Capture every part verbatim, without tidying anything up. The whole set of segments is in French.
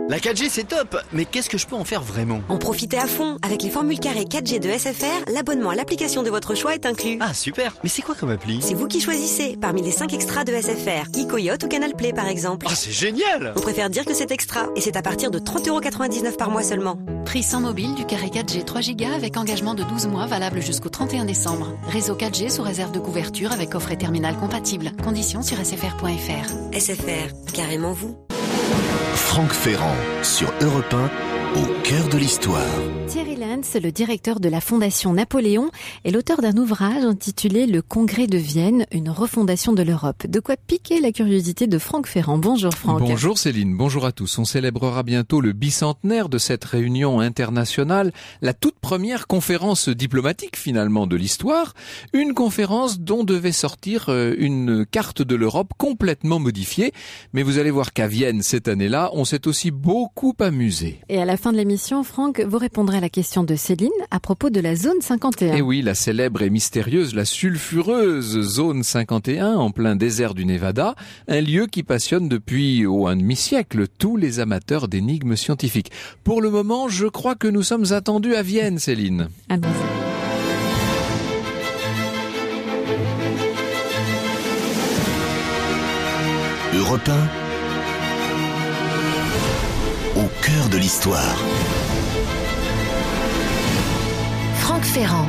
La quatre G c'est top, mais qu'est-ce que je peux en faire vraiment? En profitez à fond. Avec les formules carrées quatre G de S F R, l'abonnement à l'application de votre choix est inclus. Ah super, mais c'est quoi comme appli? C'est vous qui choisissez, parmi les cinq extras de S F R, Kikoyote ou Canal Play par exemple. Ah c'est génial! On préfère dire que c'est extra, et c'est à partir de trente euros quatre-vingt-dix-neuf par mois seulement. Prix sans mobile du carré quatre G trois giga avec engagement de douze mois valable jusqu'au trente et un décembre. Réseau quatre G sous réserve de couverture avec offre et terminal compatible. Conditions sur s f r point f r. S F R, carrément vous. Franck Ferrand sur Europe un, au cœur de l'histoire. Thierry Lenz, le directeur de la Fondation Napoléon, est l'auteur d'un ouvrage intitulé Le Congrès de Vienne, une refondation de l'Europe. De quoi piquer la curiosité de Franck Ferrand. Bonjour Franck. Bonjour Céline, bonjour à tous. On célébrera bientôt le bicentenaire de cette réunion internationale, la toute première conférence diplomatique finalement de l'histoire, une conférence dont devait sortir une carte de l'Europe complètement modifiée. Mais vous allez voir qu'à Vienne cette année-là, on s'est aussi beaucoup amusé. Et à la fin de l'émission, Franck, vous répondrez à la question de Céline à propos de la zone cinquante et un. Et oui, la célèbre et mystérieuse, la sulfureuse zone cinquante et un en plein désert du Nevada, un lieu qui passionne depuis oh, un demi-siècle tous les amateurs d'énigmes scientifiques. Pour le moment, je crois que nous sommes attendus à Vienne, Céline. Allons-y. Europe un, au cœur de l'histoire. Franck Ferrand.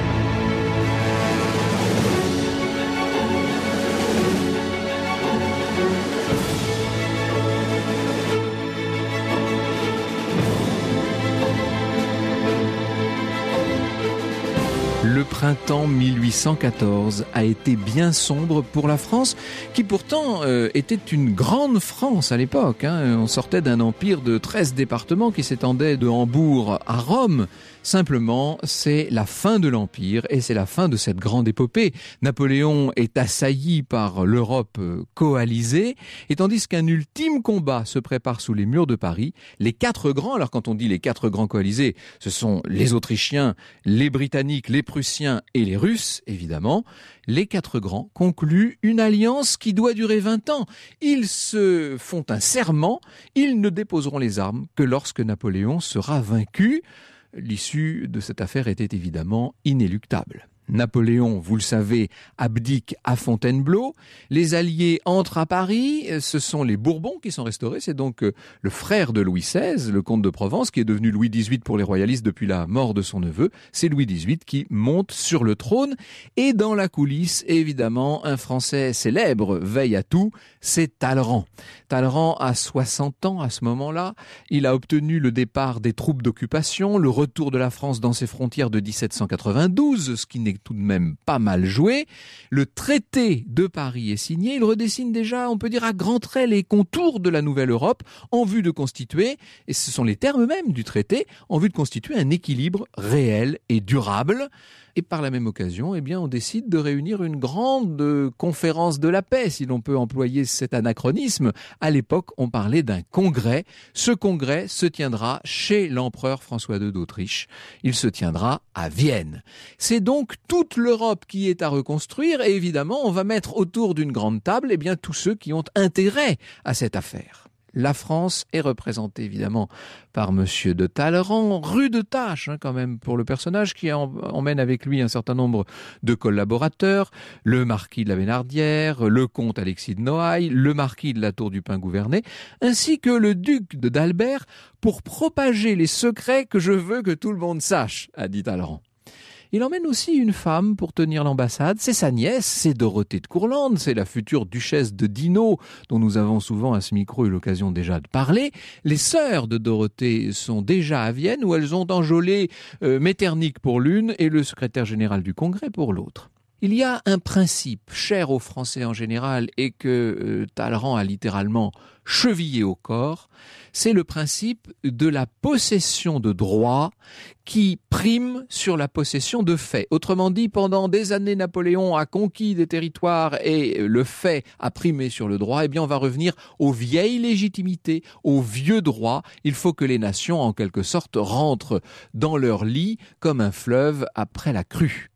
Le printemps mille huit cent quatorze a été bien sombre pour la France, qui pourtant euh, était une grande France à l'époque. Hein. On sortait d'un empire de treize départements qui s'étendait de Hambourg à Rome. Simplement, c'est la fin de l'Empire et c'est la fin de cette grande épopée. Napoléon est assailli par l'Europe coalisée, et tandis qu'un ultime combat se prépare sous les murs de Paris, les quatre grands, alors quand on dit les quatre grands coalisés, ce sont les Autrichiens, les Britanniques, les Prussiens et les Russes, évidemment, les quatre grands concluent une alliance qui doit durer vingt ans. Ils se font un serment, ils ne déposeront les armes que lorsque Napoléon sera vaincu. L'issue de cette affaire était évidemment inéluctable. Napoléon, vous le savez, abdique à Fontainebleau. Les Alliés entrent à Paris. Ce sont les Bourbons qui sont restaurés. C'est donc le frère de Louis seize, le comte de Provence, qui est devenu Louis dix-huit pour les royalistes depuis la mort de son neveu. C'est Louis dix-huit qui monte sur le trône. Et dans la coulisse, évidemment, un Français célèbre veille à tout, c'est Talleyrand. Talleyrand a soixante ans à ce moment-là. Il a obtenu le départ des troupes d'occupation, le retour de la France dans ses frontières de dix-sept cent quatre-vingt-douze, ce qui n'est tout de même pas mal joué. Le traité de Paris est signé. Il redessine déjà, on peut dire à grands traits, les contours de la nouvelle Europe en vue de constituer, et ce sont les termes même du traité, en vue de constituer un équilibre réel et durable. Et par la même occasion, eh bien, on décide de réunir une grande conférence de la paix, si l'on peut employer cet anachronisme. À l'époque, on parlait d'un congrès. Ce congrès se tiendra chez l'empereur François deux d'Autriche. Il se tiendra à Vienne. C'est donc toute l'Europe qui est à reconstruire, et évidemment, on va mettre autour d'une grande table, eh bien, tous ceux qui ont intérêt à cette affaire. La France est représentée évidemment par Monsieur de Talleyrand, rude tâche hein, quand même pour le personnage qui en, emmène avec lui un certain nombre de collaborateurs, le marquis de la Thénardier, le comte Alexis de Noailles, le marquis de la Tour du Pin-Gouvernet, ainsi que le duc de d'Albert pour propager les secrets que je veux que tout le monde sache, a dit Talleyrand. Il emmène aussi une femme pour tenir l'ambassade, c'est sa nièce, c'est Dorothée de Courlande, c'est la future duchesse de Dino, dont nous avons souvent à ce micro eu l'occasion déjà de parler. Les sœurs de Dorothée sont déjà à Vienne, où elles ont enjôlé euh, Metternich pour l'une et le secrétaire général du Congrès pour l'autre. Il y a un principe cher aux Français en général et que euh, Talleyrand a littéralement chevillé au corps, c'est le principe de la possession de droit qui prime sur la possession de faits. Autrement dit, pendant des années, Napoléon a conquis des territoires et le fait a primé sur le droit. Eh bien, on va revenir aux vieilles légitimités, aux vieux droits. Il faut que les nations, en quelque sorte, rentrent dans leur lit comme un fleuve après la crue.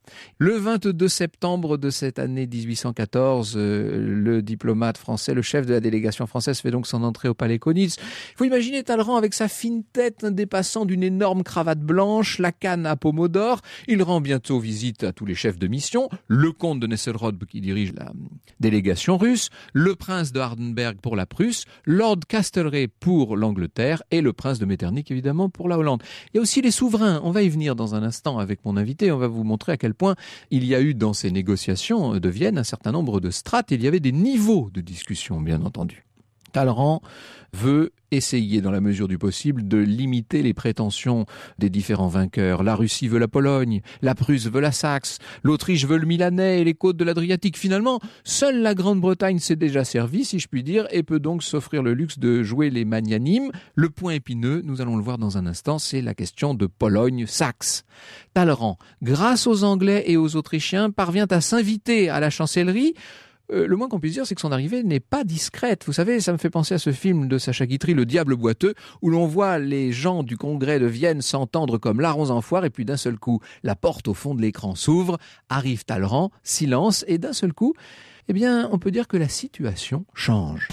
Le vingt-deux septembre de cette année dix-huit cent quatorze, euh, le diplomate français, le chef de la délégation française fait donc son entrée au Palais Konitz. Il faut imaginer Talleyrand avec sa fine tête dépassant d'une énorme cravate blanche, la canne à pommeau d'or. Il rend bientôt visite à tous les chefs de mission, le comte de Nesselrode qui dirige la délégation russe, le prince de Hardenberg pour la Prusse, Lord Castlereagh pour l'Angleterre et le prince de Metternich évidemment pour la Hollande. Il y a aussi les souverains. On va y venir dans un instant avec mon invité. On va vous montrer à quel point il y a eu dans ces négociations de Vienne un certain nombre de strates. Il y avait des niveaux de discussion, bien entendu. Talleyrand veut essayer, dans la mesure du possible, de limiter les prétentions des différents vainqueurs. La Russie veut la Pologne, la Prusse veut la Saxe, l'Autriche veut le Milanais et les côtes de l'Adriatique. Finalement, seule la Grande-Bretagne s'est déjà servie, si je puis dire, et peut donc s'offrir le luxe de jouer les magnanimes. Le point épineux, nous allons le voir dans un instant, c'est la question de Pologne-Saxe. Talleyrand, grâce aux Anglais et aux Autrichiens, parvient à s'inviter à la chancellerie. Euh, le moins qu'on puisse dire, c'est que son arrivée n'est pas discrète. Vous savez, ça me fait penser à ce film de Sacha Guitry, Le Diable boiteux, où l'on voit les gens du congrès de Vienne s'entendre comme larrons en foire, et puis d'un seul coup, la porte au fond de l'écran s'ouvre, arrive Talleyrand, silence, et d'un seul coup, eh bien, on peut dire que la situation change.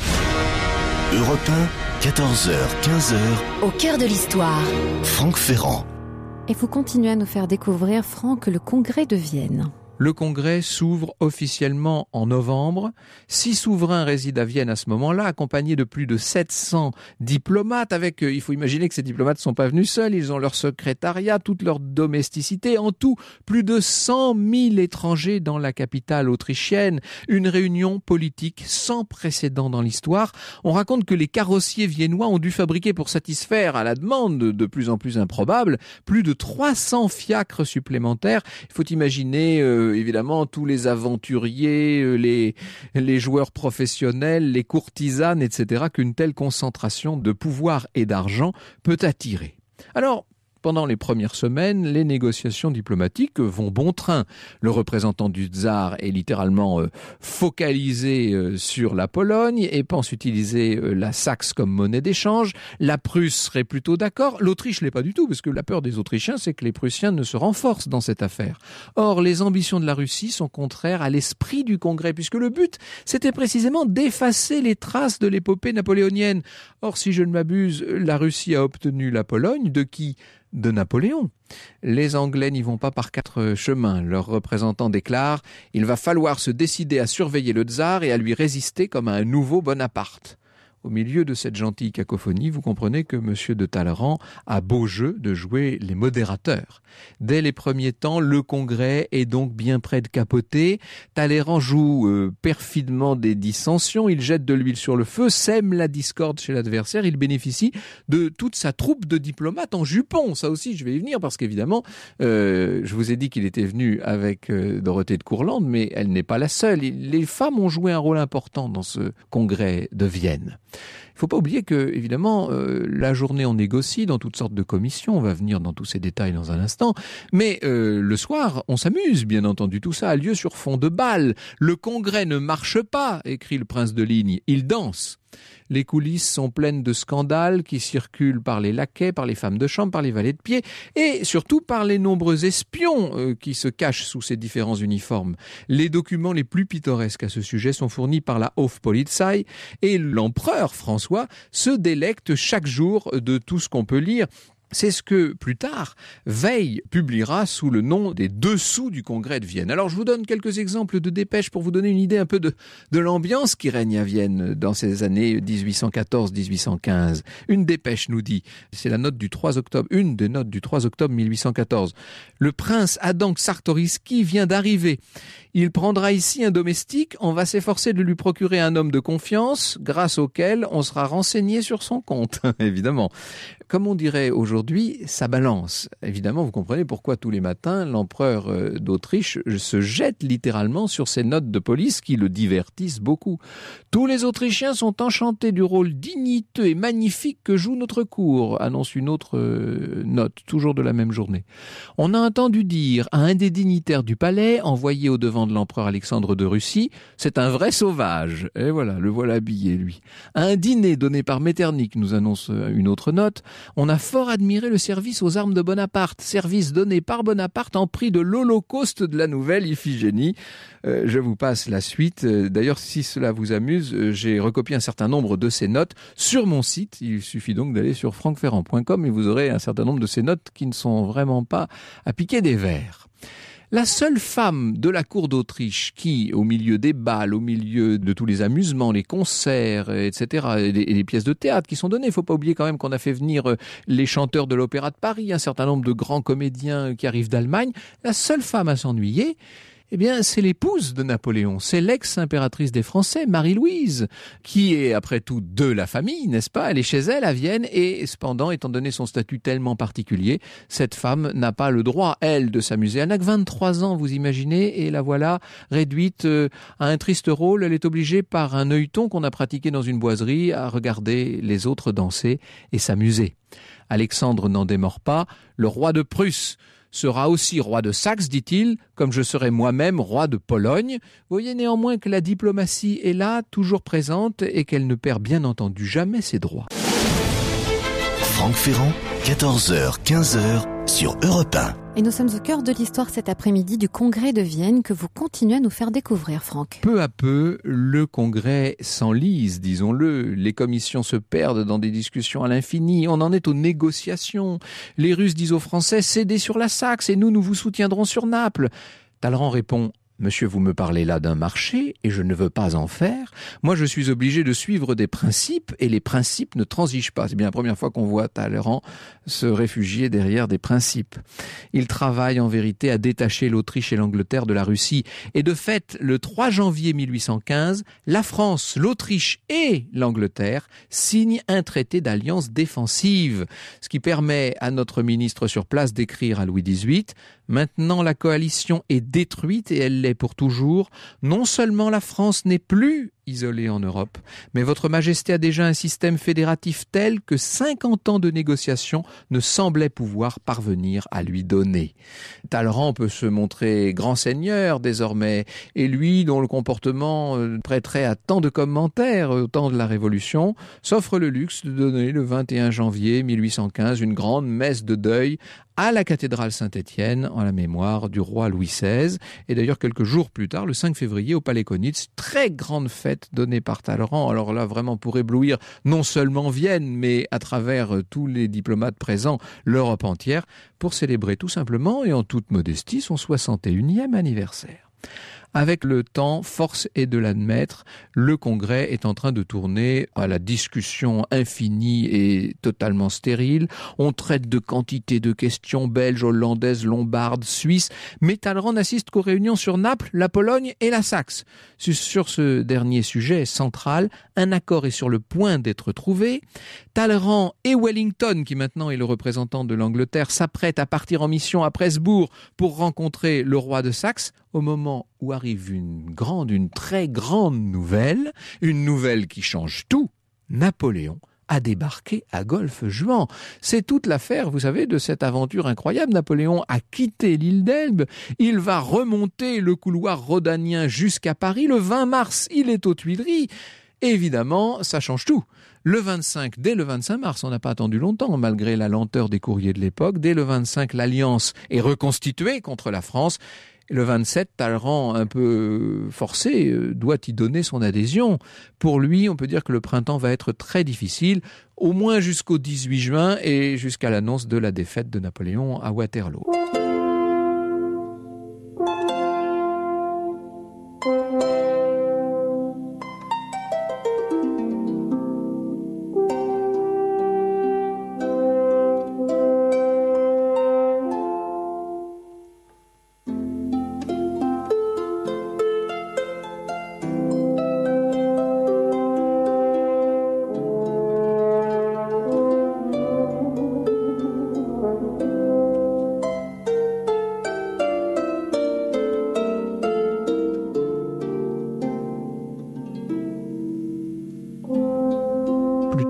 Europe un, quatorze heures, quinze heures. Au cœur de l'histoire. Franck Ferrand. Et vous continuez à nous faire découvrir, Franck, le congrès de Vienne. Le congrès s'ouvre officiellement en novembre. Six souverains résident à Vienne à ce moment-là, accompagnés de plus de sept cents diplomates. Avec, il faut imaginer que ces diplomates ne sont pas venus seuls, ils ont leur secrétariat, toute leur domesticité. En tout, plus de cent mille étrangers dans la capitale autrichienne. Une réunion politique sans précédent dans l'histoire. On raconte que les carrossiers viennois ont dû fabriquer, pour satisfaire à la demande de plus en plus improbable, plus de trois cents fiacres supplémentaires. Il faut imaginer... Euh, évidemment tous les aventuriers, les, les joueurs professionnels, les courtisanes, et cetera, qu'une telle concentration de pouvoir et d'argent peut attirer. Alors, pendant les premières semaines, les négociations diplomatiques vont bon train. Le représentant du tsar est littéralement euh, focalisé euh, sur la Pologne et pense utiliser euh, la Saxe comme monnaie d'échange. La Prusse serait plutôt d'accord. L'Autriche l'est pas du tout, parce que la peur des Autrichiens, c'est que les Prussiens ne se renforcent dans cette affaire. Or, les ambitions de la Russie sont contraires à l'esprit du Congrès, puisque le but, c'était précisément d'effacer les traces de l'épopée napoléonienne. Or, si je ne m'abuse, la Russie a obtenu la Pologne, de qui ? De Napoléon. Les Anglais n'y vont pas par quatre chemins. Leur représentant déclare « Il va falloir se décider à surveiller le tsar et à lui résister comme à un nouveau Bonaparte ». Au milieu de cette gentille cacophonie, vous comprenez que M. de Talleyrand a beau jeu de jouer les modérateurs. Dès les premiers temps, le Congrès est donc bien près de capoter. Talleyrand joue euh, perfidement des dissensions, il jette de l'huile sur le feu, sème la discorde chez l'adversaire, il bénéficie de toute sa troupe de diplomates en jupon. Ça aussi, je vais y venir parce qu'évidemment, euh, je vous ai dit qu'il était venu avec euh, Dorothée de Courlande, mais elle n'est pas la seule. Les femmes ont joué un rôle important dans ce Congrès de Vienne. Il ne faut pas oublier que, évidemment, euh, la journée on négocie dans toutes sortes de commissions, on va venir dans tous ces détails dans un instant, mais euh, le soir, on s'amuse, bien entendu, tout ça a lieu sur fond de bal. Le congrès ne marche pas, écrit le prince de Ligne, il danse. Les coulisses sont pleines de scandales qui circulent par les laquais, par les femmes de chambre, par les valets de pied et surtout par les nombreux espions euh, qui se cachent sous ces différents uniformes. Les documents les plus pittoresques à ce sujet sont fournis par la Hofpolizei et l'empereur François se délecte chaque jour de tout ce qu'on peut lire. C'est ce que, plus tard, Veil publiera sous le nom des Dessous du Congrès de Vienne. Alors, je vous donne quelques exemples de dépêches pour vous donner une idée un peu de, de l'ambiance qui règne à Vienne dans ces années dix-huit cent quatorze dix-huit cent quinze. Une dépêche nous dit, c'est la note du trois octobre, une des notes du trois octobre mille huit cent quatorze. Le prince Adam Czartoryski vient d'arriver. Il prendra ici un domestique, on va s'efforcer de lui procurer un homme de confiance, grâce auquel on sera renseigné sur son compte, évidemment. Comme on dirait aujourd'hui, ça balance. Évidemment, vous comprenez pourquoi tous les matins, l'empereur d'Autriche se jette littéralement sur ces notes de police qui le divertissent beaucoup. Tous les Autrichiens sont enchantés du rôle digniteux et magnifique que joue notre cour, annonce une autre note, toujours de la même journée. On a entendu dire à un des dignitaires du palais, envoyé au devant de l'empereur Alexandre de Russie, c'est un vrai sauvage. Et voilà, le voilà habillé, lui. À un dîner donné par Metternich, nous annonce une autre note, On a fort admiré le service aux armes de Bonaparte, service donné par Bonaparte en prix de l'Holocauste de la nouvelle Iphigénie. Euh, je vous passe la suite. D'ailleurs, si cela vous amuse, j'ai recopié un certain nombre de ces notes sur mon site. Il suffit donc d'aller sur franck ferrand point com et vous aurez un certain nombre de ces notes qui ne sont vraiment pas à piquer des vers. La seule femme de la cour d'Autriche qui, au milieu des bals, au milieu de tous les amusements, les concerts, et cetera, et les, et les pièces de théâtre qui sont données, il ne faut pas oublier quand même qu'on a fait venir les chanteurs de l'Opéra de Paris, un certain nombre de grands comédiens qui arrivent d'Allemagne, la seule femme à s'ennuyer, eh bien, c'est l'épouse de Napoléon, c'est l'ex-impératrice des Français, Marie-Louise, qui est après tout de la famille, n'est-ce pas? Elle est chez elle à Vienne et cependant, étant donné son statut tellement particulier, cette femme n'a pas le droit, elle, de s'amuser. Elle n'a que vingt-trois ans, vous imaginez, et la voilà réduite à un triste rôle. Elle est obligée par un œilleton qu'on a pratiqué dans une boiserie à regarder les autres danser et s'amuser. Alexandre n'en démord pas, le roi de Prusse sera aussi roi de Saxe, dit-il, comme je serai moi-même roi de Pologne. Vous voyez néanmoins que la diplomatie est là, toujours présente, et qu'elle ne perd bien entendu jamais ses droits. Franck Ferrand, quatorze heures quinze sur Europe un. Et nous sommes au cœur de l'histoire cet après-midi du Congrès de Vienne que vous continuez à nous faire découvrir, Franck. Peu à peu, le Congrès s'enlise, disons-le. Les commissions se perdent dans des discussions à l'infini. On en est aux négociations. Les Russes disent aux Français « cédez sur la Saxe et nous, nous vous soutiendrons sur Naples ». Talleyrand répond « Monsieur, vous me parlez là d'un marché et je ne veux pas en faire. Moi, je suis obligé de suivre des principes et les principes ne transigent pas. » C'est bien la première fois qu'on voit Talleyrand se réfugier derrière des principes. Il travaille en vérité à détacher l'Autriche et l'Angleterre de la Russie. Et de fait, le trois janvier mille huit cent quinze, la France, l'Autriche et l'Angleterre signent un traité d'alliance défensive, ce qui permet à notre ministre sur place d'écrire à Louis dix-huit « Maintenant, la coalition est détruite et elle l'est pour toujours. Non seulement la France n'est plus isolée en Europe, mais votre Majesté a déjà un système fédératif tel que cinquante ans de négociations ne semblaient pouvoir parvenir à lui donner. » Talleyrand peut se montrer grand seigneur désormais, et lui, dont le comportement prêterait à tant de commentaires au temps de la Révolution, s'offre le luxe de donner le vingt et un janvier mille huit cent quinze une grande messe de deuil à la cathédrale Saint-Étienne en la mémoire du roi Louis seize. Et d'ailleurs, quelques jours plus tard, le cinq février, au Palais Konitz, très grande fête donnée par Talleyrand. Alors là, vraiment pour éblouir non seulement Vienne, mais à travers tous les diplomates présents, l'Europe entière, pour célébrer tout simplement et en toute modestie son soixante et unième anniversaire. Avec le temps, force est de l'admettre, le Congrès est en train de tourner à la discussion infinie et totalement stérile. On traite de quantité de questions belges, hollandaises, lombardes, suisses, mais Talleyrand n'assiste qu'aux réunions sur Naples, la Pologne et la Saxe. Sur ce dernier sujet central, un accord est sur le point d'être trouvé. Talleyrand et Wellington, qui maintenant est le représentant de l'Angleterre, s'apprêtent à partir en mission à Presbourg pour rencontrer le roi de Saxe, au moment où arrive une grande, une très grande nouvelle, une nouvelle qui change tout. Napoléon a débarqué à Golfe-Juan. C'est toute l'affaire, vous savez, de cette aventure incroyable. Napoléon a quitté l'île d'Elbe. Il va remonter le couloir rhodanien jusqu'à Paris. Le vingt mars, il est aux Tuileries. Évidemment, ça change tout. Le vingt-cinq, dès le vingt-cinq mars, on n'a pas attendu longtemps, malgré la lenteur des courriers de l'époque. Dès le vingt-cinq, l'Alliance est reconstituée contre la France. Le vingt-sept, Talleyrand, un peu forcé, doit y donner son adhésion. Pour lui, on peut dire que le printemps va être très difficile, au moins jusqu'au dix-huit juin et jusqu'à l'annonce de la défaite de Napoléon à Waterloo.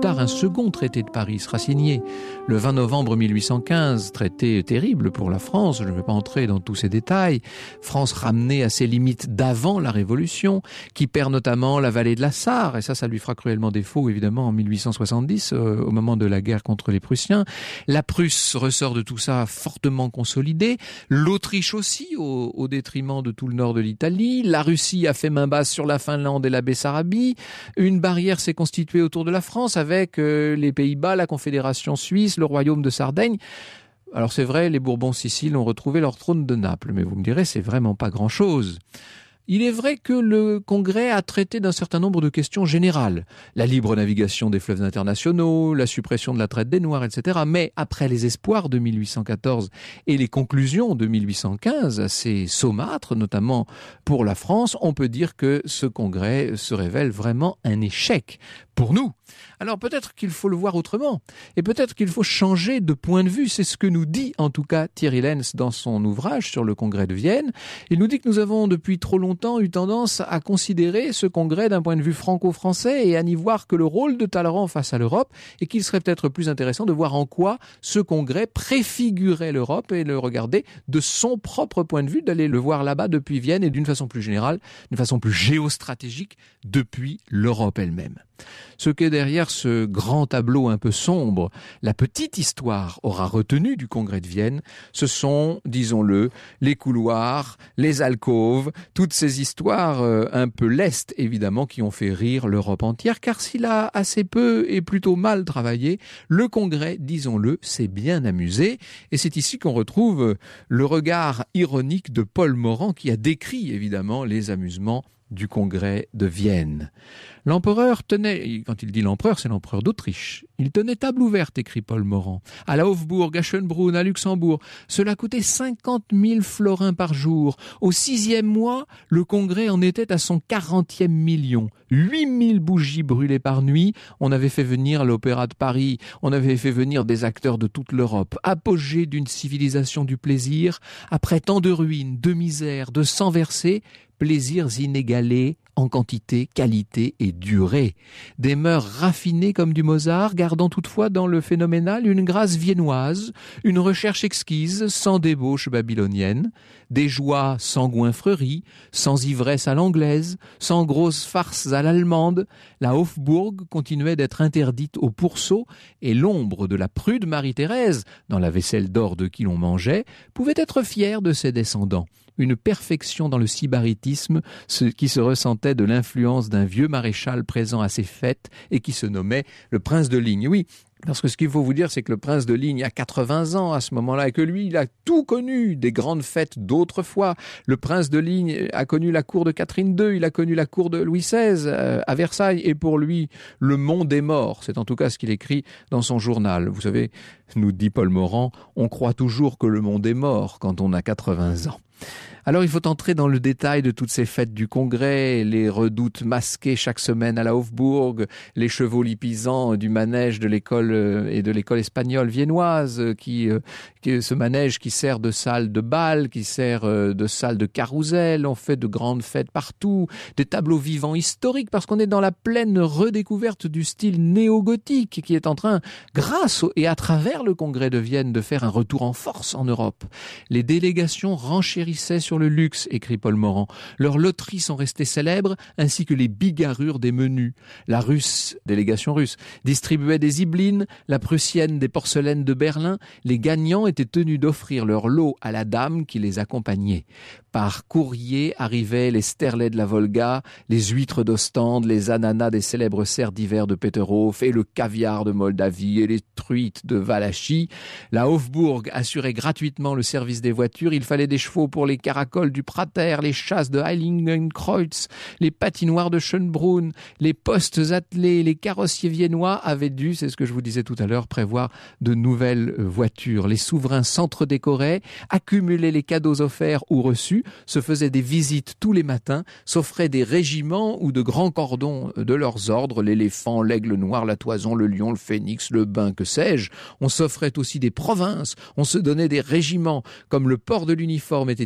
tard, un second traité de Paris sera signé. Le vingt novembre mille huit cent quinze, traité terrible pour la France, je ne vais pas entrer dans tous ces détails. France ramenée à ses limites d'avant la Révolution, qui perd notamment la vallée de la Sarre, et ça, ça lui fera cruellement défaut, évidemment, en mille huit cent soixante-dix, euh, au moment de la guerre contre les Prussiens. La Prusse ressort de tout ça fortement consolidée. L'Autriche aussi, au, au détriment de tout le nord de l'Italie. La Russie a fait main basse sur la Finlande et la Bessarabie. Une barrière s'est constituée autour de la France avec euh, les Pays-Bas, la Confédération suisse, le royaume de Sardaigne. Alors c'est vrai, les Bourbons-Siciles ont retrouvé leur trône de Naples, mais vous me direz, c'est vraiment pas grand-chose. Il est vrai que le Congrès a traité d'un certain nombre de questions générales. La libre navigation des fleuves internationaux, la suppression de la traite des Noirs, et cetera. Mais après les espoirs de mille huit cent quatorze et les conclusions de mille huit cent quinze, assez saumâtres, notamment pour la France, on peut dire que ce Congrès se révèle vraiment un échec pour nous. Alors peut-être qu'il faut le voir autrement, et peut-être qu'il faut changer de point de vue. C'est ce que nous dit en tout cas Thierry Lenz dans son ouvrage sur le Congrès de Vienne. Il nous dit que nous avons depuis trop longtemps eu tendance à considérer ce Congrès d'un point de vue franco-français et à n'y voir que le rôle de Talleyrand face à l'Europe, et qu'il serait peut-être plus intéressant de voir en quoi ce Congrès préfigurait l'Europe et le regarder de son propre point de vue, d'aller le voir là-bas depuis Vienne et d'une façon plus générale, d'une façon plus géostratégique depuis l'Europe elle-même. Ce qu'est derrière ce grand tableau un peu sombre, la petite histoire aura retenu du Congrès de Vienne, ce sont, disons-le, les couloirs, les alcôves, toutes ces histoires euh, un peu lestes, évidemment, qui ont fait rire l'Europe entière, car s'il a assez peu et plutôt mal travaillé, le Congrès, disons-le, s'est bien amusé, et c'est ici qu'on retrouve le regard ironique de Paul Morand, qui a décrit, évidemment, les amusements du Congrès de Vienne. L'empereur tenait, quand il dit l'empereur, c'est l'empereur d'Autriche, il tenait table ouverte, écrit Paul Morand, à la Hofburg, à Schönbrunn, à Luxembourg. Cela coûtait cinquante mille florins par jour. Au sixième mois, le Congrès en était à son quarantième million. huit mille bougies brûlées par nuit. On avait fait venir l'Opéra de Paris. On avait fait venir des acteurs de toute l'Europe. Apogée d'une civilisation du plaisir. Après tant de ruines, de misère, de sang versé, plaisirs inégalés en quantité, qualité et durée. Des mœurs raffinées comme du Mozart, gardant toutefois dans le phénoménal une grâce viennoise, une recherche exquise, sans débauche babylonienne, des joies sans goinfrerie, sans ivresse à l'anglaise, sans grosses farces à l'allemande. La Hofburg continuait d'être interdite aux pourceaux, et l'ombre de la prude Marie-Thérèse, dans la vaisselle d'or de qui l'on mangeait, pouvait être fière de ses descendants. Une perfection dans le sybaritisme, ce qui se ressentait de l'influence d'un vieux maréchal présent à ces fêtes et qui se nommait le prince de Ligne. Oui, parce que ce qu'il faut vous dire, c'est que le prince de Ligne a quatre-vingts ans à ce moment-là et que lui, il a tout connu des grandes fêtes d'autrefois. Le prince de Ligne a connu la cour de Catherine deux, il a connu la cour de Louis seize euh, à Versailles, et pour lui, le monde est mort. C'est en tout cas ce qu'il écrit dans son journal. Vous savez, nous dit Paul Morand, on croit toujours que le monde est mort quand on a quatre-vingts ans. Alors il faut entrer dans le détail de toutes ces fêtes du Congrès, les redoutes masquées chaque semaine à la Hofburg, les chevaux lipisants du manège de l'école et de l'école espagnole viennoise, qui, qui ce manège qui sert de salle de bal, qui sert de salle de carrousel. On fait de grandes fêtes partout, des tableaux vivants historiques, parce qu'on est dans la pleine redécouverte du style néo-gothique qui est en train, grâce au, et à travers le Congrès de Vienne, de faire un retour en force en Europe. Les délégations renchérissaient sur le luxe, écrit Paul Morand. Leurs loteries sont restées célèbres, ainsi que les bigarrures des menus. La russe, délégation russe, distribuait des zibelines, la prussienne des porcelaines de Berlin. Les gagnants étaient tenus d'offrir leur lot à la dame qui les accompagnait. Par courrier arrivaient les sterlets de la Volga, les huîtres d'Ostende, les ananas des célèbres serres d'hiver de Peterhof et le caviar de Moldavie et les truites de Valachie. La Hofburg assurait gratuitement le service des voitures. Il fallait des chevaux pour les caracoles du Prater, les chasses de Heiligenkreuz, les patinoires de Schönbrunn, les postes attelés, les carrossiers viennois avaient dû, c'est ce que je vous disais tout à l'heure, prévoir de nouvelles voitures. Les souverains s'entre-décoraient, accumulaient les cadeaux offerts ou reçus, se faisaient des visites tous les matins, s'offraient des régiments ou de grands cordons de leurs ordres, l'éléphant, l'aigle noir, la toison, le lion, le phénix, le bain, que sais-je. On s'offrait aussi des provinces, on se donnait des régiments. Comme le port de l'uniforme était immédiatement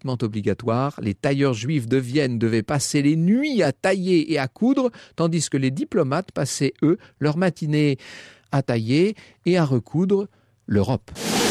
immédiatement obligatoire. Les tailleurs juifs de Vienne devaient passer les nuits à tailler et à coudre, tandis que les diplomates passaient, eux, leur matinée à tailler et à recoudre l'Europe.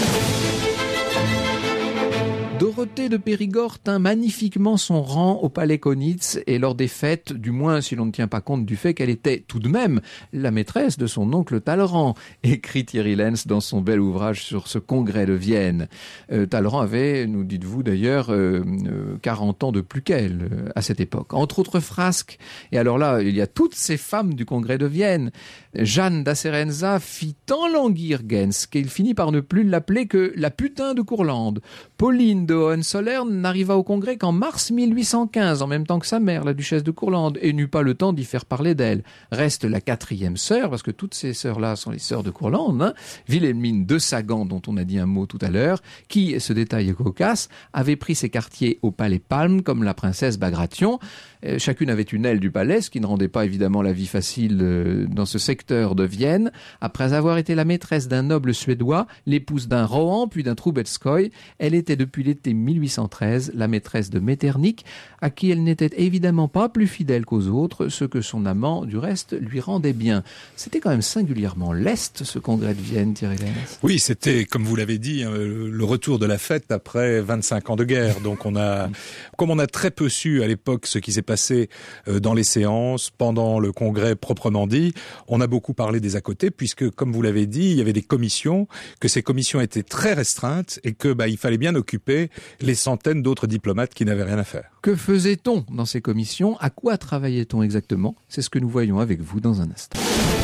Dorothée de Périgord tint magnifiquement son rang au palais Kaunitz et lors des fêtes, du moins si l'on ne tient pas compte du fait qu'elle était tout de même la maîtresse de son oncle Talleyrand, écrit Thierry Lenz dans son bel ouvrage sur ce congrès de Vienne. Euh, Talleyrand avait, nous dites-vous d'ailleurs, euh, euh, quarante ans de plus qu'elle euh, à cette époque. Entre autres frasques, et alors là, il y a toutes ces femmes du congrès de Vienne. Jeanne d'Asserenza fit tant languir Gens qu'il finit par ne plus l'appeler que la putain de Courlande. Pauline de Hohenzollern n'arriva au congrès qu'en mars mille huit cent quinze, en même temps que sa mère, la duchesse de Courlande, et n'eut pas le temps d'y faire parler d'elle. Reste la quatrième sœur, parce que toutes ces sœurs-là sont les sœurs de Courlande, hein, Wilhelmine de Sagan, dont on a dit un mot tout à l'heure, qui, ce détail est cocasse, avait pris ses quartiers au palais Palme, comme la princesse Bagration. Euh, chacune avait une aile du palais, ce qui ne rendait pas évidemment la vie facile euh, dans ce secteur de Vienne. Après avoir été la maîtresse d'un noble suédois, l'épouse d'un Rohan, puis d'un Trubetskoy, elle était depuis l'été mille huit cent treize la maîtresse de Metternich, à qui elle n'était évidemment pas plus fidèle qu'aux autres, ce que son amant, du reste, lui rendait bien. C'était quand même singulièrement leste, ce congrès de Vienne, Thierry Lenz. Oui, c'était, comme vous l'avez dit, le retour de la fête après vingt-cinq ans de guerre. Donc on a, comme on a très peu su à l'époque ce qui s'est passé dans les séances, pendant le congrès proprement dit, on a beaucoup parlé des à côté, puisque, comme vous l'avez dit, il y avait des commissions, que ces commissions étaient très restreintes et que bah, il fallait bien occuper les centaines d'autres diplomates qui n'avaient rien à faire. Que faisait-on dans ces commissions? À quoi travaillait-on exactement? C'est ce que nous voyons avec vous dans un instant.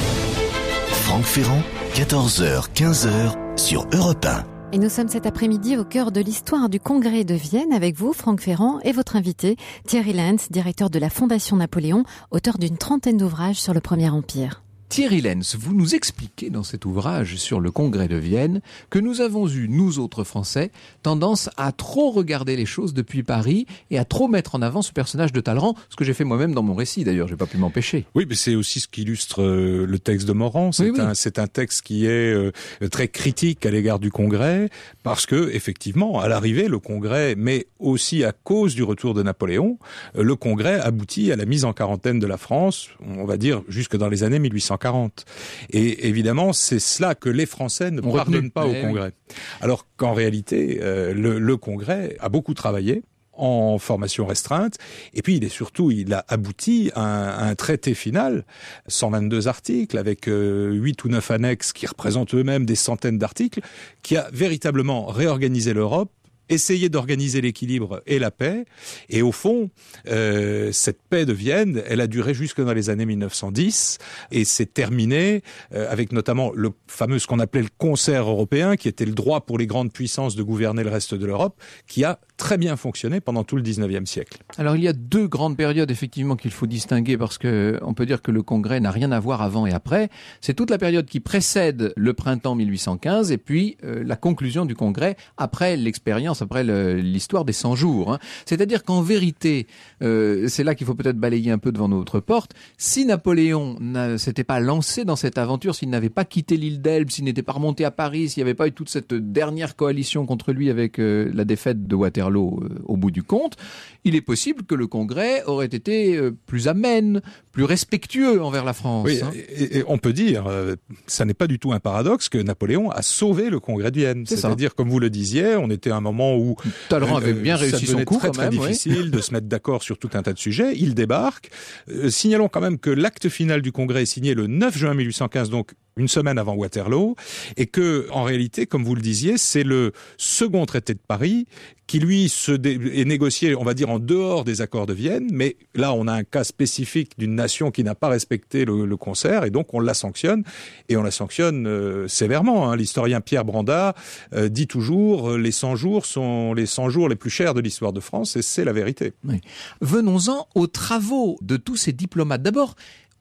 Franck Ferrand, quatorze heures quinze sur Europe un. Et nous sommes cet après-midi au cœur de l'histoire du congrès de Vienne avec vous, Franck Ferrand, et votre invité, Thierry Lenz, directeur de la Fondation Napoléon, auteur d'une trentaine d'ouvrages sur le Premier Empire. Thierry Lenz, vous nous expliquez dans cet ouvrage sur le congrès de Vienne que nous avons eu, nous autres Français, tendance à trop regarder les choses depuis Paris et à trop mettre en avant ce personnage de Talleyrand, ce que j'ai fait moi-même dans mon récit d'ailleurs, j'ai pas pu m'empêcher. Oui, mais c'est aussi ce qui illustre euh, le texte de Morand. C'est, oui, un, oui. c'est un texte qui est euh, très critique à l'égard du congrès, parce que effectivement, à l'arrivée, le congrès, mais aussi à cause du retour de Napoléon, euh, le congrès aboutit à la mise en quarantaine de la France, on va dire jusque dans les années mille huit cent quarante. Et évidemment, c'est cela que les Français ne On pardonnent retenu. pas au Congrès. Oui. Alors qu'en réalité, euh, le, le Congrès a beaucoup travaillé en formation restreinte, et puis il est surtout, il a abouti à un, à un traité final, cent vingt-deux articles, avec euh, huit ou neuf annexes qui représentent eux-mêmes des centaines d'articles, qui a véritablement réorganisé l'Europe, essayer d'organiser l'équilibre et la paix. Et au fond, euh, cette paix de Vienne, elle a duré jusque dans les années mille neuf cent dix et s'est terminée euh, avec notamment le fameux, ce qu'on appelait le concert européen, qui était le droit pour les grandes puissances de gouverner le reste de l'Europe, qui a très bien fonctionné pendant tout le dix-neuvième siècle. Alors il y a deux grandes périodes effectivement qu'il faut distinguer, parce que on peut dire que le congrès n'a rien à voir avant et après. C'est toute la période qui précède le printemps mille huit cent quinze et puis euh, la conclusion du congrès après l'expérience, après le, l'histoire des cent jours. Hein. C'est-à-dire qu'en vérité, euh, c'est là qu'il faut peut-être balayer un peu devant notre porte, si Napoléon ne s'était pas lancé dans cette aventure, s'il n'avait pas quitté l'île d'Elbe, s'il n'était pas remonté à Paris, s'il n'y avait pas eu toute cette dernière coalition contre lui avec euh, la défaite de Waterloo euh, au bout du compte, il est possible que le congrès aurait été euh, plus amène, plus respectueux envers la France. Oui, hein. et, et on peut dire, euh, ça n'est pas du tout un paradoxe, que Napoléon a sauvé le congrès de Vienne. C'est C'est-à-dire, ça. Comme vous le disiez, on était à un moment où Talleyrand avait bien réussi son coup, très, quand même, très difficile oui. de se mettre d'accord sur tout un tas de sujets. Il débarque. Euh, signalons quand même que l'acte final du congrès est signé le neuf juin mille huit cent quinze, donc une semaine avant Waterloo, et que, en réalité, comme vous le disiez, c'est le second traité de Paris qui, lui, se dé- est négocié, on va dire, en dehors des accords de Vienne, mais là, on a un cas spécifique d'une nation qui n'a pas respecté le, le concert, et donc on la sanctionne, et on la sanctionne euh, sévèrement. Hein. L'historien Pierre Branda euh, dit toujours euh, les cent jours sont les cent jours les plus chers de l'histoire de France, et c'est la vérité. Oui. Venons-en aux travaux de tous ces diplomates. D'abord,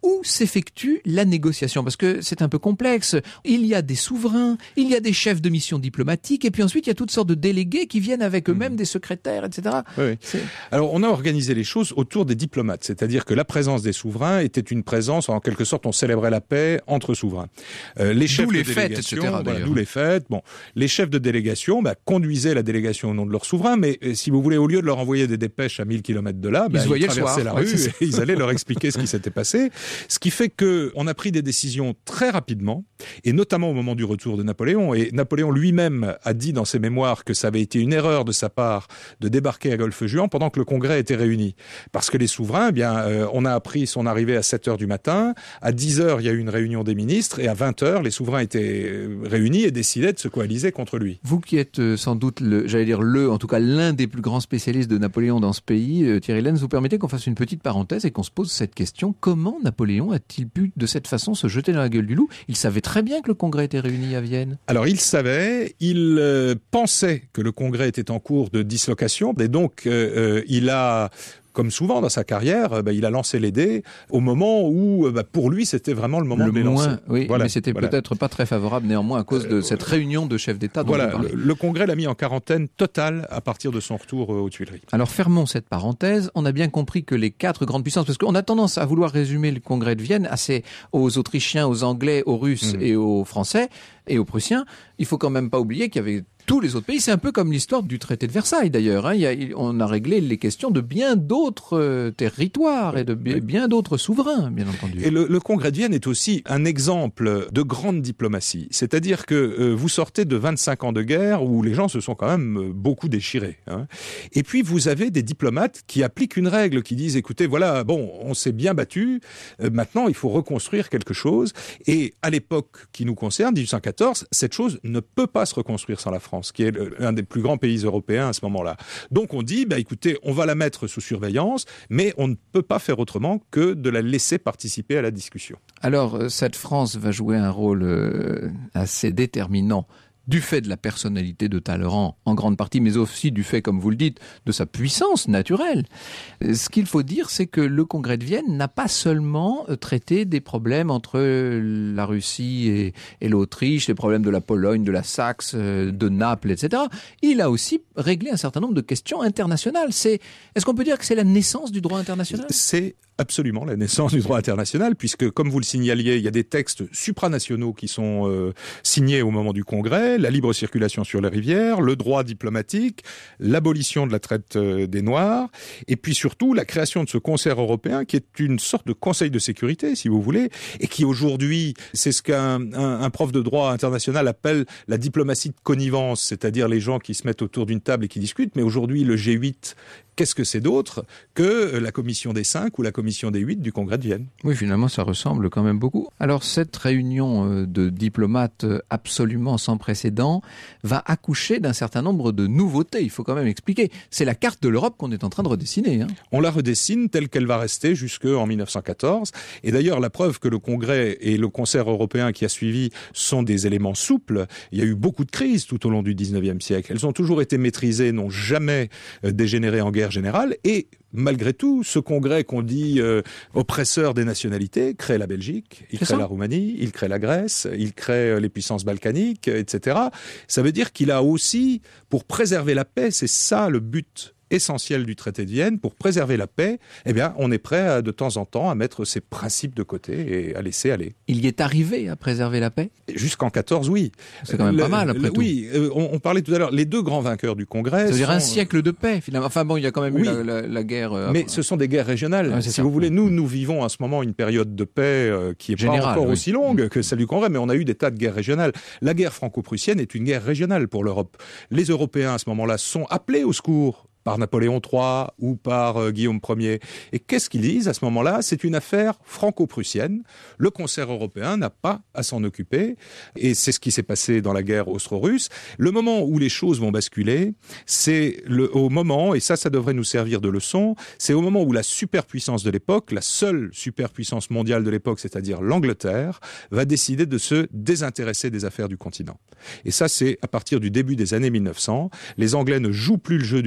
où s'effectue la négociation? Parce que c'est un peu complexe. Il y a des souverains, il y a des chefs de mission diplomatiques, et puis ensuite il y a toutes sortes de délégués qui viennent avec eux-mêmes, mmh. des secrétaires, et cetera. Oui, oui. Alors on a organisé les choses autour des diplomates, c'est-à-dire que la présence des souverains était une présence, en quelque sorte on célébrait la paix entre souverains. Euh, les chefs d'où de les fêtes, et cetera. Voilà, d'où les fêtes. Bon, les chefs de délégation bah, conduisaient la délégation au nom de leur souverain, mais euh, si vous voulez, au lieu de leur envoyer des dépêches à mille kilomètres de là, bah, ils, ils traversaient la rue ouais, et ils allaient leur expliquer ce qui s'était passé. Ce qui fait que on a pris des décisions très rapidement, et notamment au moment du retour de Napoléon. Et Napoléon lui-même a dit dans ses mémoires que ça avait été une erreur de sa part de débarquer à Golfe-Juan pendant que le Congrès était réuni. Parce que les souverains, eh bien, euh, on a appris son arrivée à sept heures du matin. À dix heures, il y a eu une réunion des ministres, et à vingt heures, les souverains étaient réunis et décidaient de se coaliser contre lui. Vous qui êtes euh, sans doute, le, j'allais dire le, en tout cas l'un des plus grands spécialistes de Napoléon dans ce pays, euh, Thierry Lenz, vous permettez qu'on fasse une petite parenthèse et qu'on se pose cette question. Comment Napoléon a-t-il pu de cette façon se jeter dans la gueule du loup? Il savait très bien que le Congrès était réuni à Vienne. Alors il savait, il euh, pensait que le Congrès était en cours de dislocation, et donc euh, euh, il a... Comme souvent dans sa carrière, bah, il a lancé les dés au moment où, bah, pour lui, c'était vraiment le moment le de les moins, lancer. Oui, voilà, mais c'était voilà. peut-être pas très favorable néanmoins à cause de euh, cette réunion de chefs d'État dont voilà, vous parlez. Le, le Congrès l'a mis en quarantaine totale à partir de son retour euh, aux Tuileries. Alors fermons cette parenthèse. On a bien compris que les quatre grandes puissances, parce qu'on a tendance à vouloir résumer le Congrès de Vienne assez aux Autrichiens, aux Anglais, aux Russes mmh. et aux Français et aux Prussiens. Il faut quand même pas oublier qu'il y avait tous les autres pays. C'est un peu comme l'histoire du traité de Versailles d'ailleurs. Hein. Il y a, on a réglé les questions de bien d'autres euh, territoires et de bien, bien d'autres souverains, bien entendu. Et le, le Congrès de Vienne est aussi un exemple de grande diplomatie. C'est-à-dire que euh, vous sortez de vingt-cinq ans de guerre où les gens se sont quand même beaucoup déchirés. Hein. Et puis vous avez des diplomates qui appliquent une règle, qui disent écoutez, voilà, bon, on s'est bien battu, euh, maintenant il faut reconstruire quelque chose. Et à l'époque qui nous concerne, dix-huit cent quatorze, cette chose ne peut pas se reconstruire sans la France, qui est l'un des plus grands pays européens à ce moment-là. Donc on dit, bah, écoutez, on va la mettre sous surveillance, mais on ne peut pas faire autrement que de la laisser participer à la discussion. Alors, cette France va jouer un rôle euh, assez déterminant du fait de la personnalité de Talleyrand, en grande partie, mais aussi du fait, comme vous le dites, de sa puissance naturelle. Ce qu'il faut dire, c'est que le Congrès de Vienne n'a pas seulement traité des problèmes entre la Russie et, et l'Autriche, les problèmes de la Pologne, de la Saxe, de Naples, et cetera. Il a aussi réglé un certain nombre de questions internationales. C'est, est-ce qu'on peut dire que c'est la naissance du droit international ? C'est absolument la naissance du droit international, puisque, comme vous le signaliez, il y a des textes supranationaux qui sont euh, signés au moment du Congrès, la libre circulation sur les rivières, le droit diplomatique, l'abolition de la traite euh, des Noirs, et puis surtout la création de ce concert européen qui est une sorte de conseil de sécurité, si vous voulez, et qui aujourd'hui, c'est ce qu'un un, un prof de droit international appelle la diplomatie de connivence, c'est-à-dire les gens qui se mettent autour d'une table et qui discutent, mais aujourd'hui le G huit, qu'est-ce que c'est d'autre que la commission des cinq ou la commission des huit du Congrès de Vienne? Oui, finalement, ça ressemble quand même beaucoup. Alors, cette réunion de diplomates absolument sans précédent va accoucher d'un certain nombre de nouveautés. Il faut quand même expliquer. C'est la carte de l'Europe qu'on est en train de redessiner. Hein. On la redessine telle qu'elle va rester jusqu'en mille neuf cent quatorze. Et d'ailleurs, la preuve que le Congrès et le concert européen qui a suivi sont des éléments souples. Il y a eu beaucoup de crises tout au long du dix-neuvième siècle. Elles ont toujours été maîtrisées, n'ont jamais dégénéré en guerre générale, et malgré tout, ce congrès qu'on dit euh, oppresseur des nationalités crée la Belgique, il c'est crée ça. la Roumanie, il crée la Grèce, il crée euh, les puissances balkaniques, et cetera. Ça veut dire qu'il a aussi, pour préserver la paix, c'est ça le but essentiel du traité de Vienne, pour préserver la paix, eh bien, on est prêt à, de temps en temps à mettre ses principes de côté et à laisser aller. Il y est arrivé à préserver la paix ? Jusqu'en quatorze, oui. C'est quand même le, pas mal, après le, tout. Oui, euh, on, on parlait tout à l'heure, les deux grands vainqueurs du Congrès... C'est-à-dire sont... un siècle de paix, finalement. Enfin bon, il y a quand même oui, eu la, la, la guerre... Euh, mais après. ce sont des guerres régionales. Ouais, si ça. vous voulez, nous, nous vivons en ce moment une période de paix euh, qui est Générale, pas encore oui. aussi longue que celle du Congrès, mais on a eu des tas de guerres régionales. La guerre franco-prussienne est une guerre régionale pour l'Europe. Les Européens, à ce moment-là, sont appelés au secours par Napoléon trois ou par euh, Guillaume Ier. Et qu'est-ce qu'ils disent à ce moment-là? C'est une affaire franco-prussienne. Le concert européen n'a pas à s'en occuper. Et c'est ce qui s'est passé dans la guerre austro-russe. Le moment où les choses vont basculer, c'est le, au moment, et ça, ça devrait nous servir de leçon, c'est au moment où la superpuissance de l'époque, la seule superpuissance mondiale de l'époque, c'est-à-dire l'Angleterre, va décider de se désintéresser des affaires du continent. Et ça, c'est à partir du début des années mille neuf cents. Les Anglais ne jouent plus le jeu du concert.